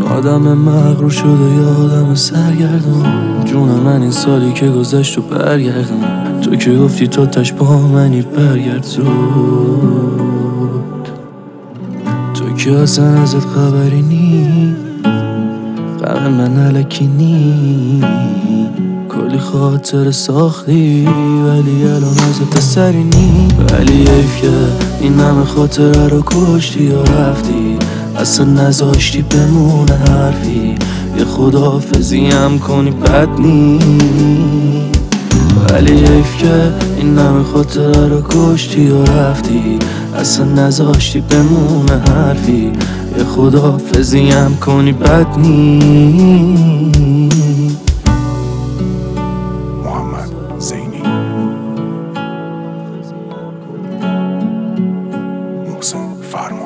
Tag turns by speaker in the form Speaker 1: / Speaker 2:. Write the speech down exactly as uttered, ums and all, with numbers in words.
Speaker 1: آدم مغرور شده یا آدم سرگردون. جون من این سالی که گذشت و برگردون. تو که گفتی تو تش با منی برگرد زود. تو که اصلا ازت خبری نی، غم من علکی نی. کلی خاطر ساختی ولی الان ازت سری نی. ولی حیف که این همه خاطره رو کشتی یا رفتی، اصلا نذاشتی بمونه حرفی. یه خداحافظی هم کنی بد نی. ولی حیف که این همه خاطره رو کشتی یا رفتی، اصلا نذاشتی بمونه حرفی. یه خداحافظی هم کنی بد نی.
Speaker 2: محمد زینی، محسن فرمان.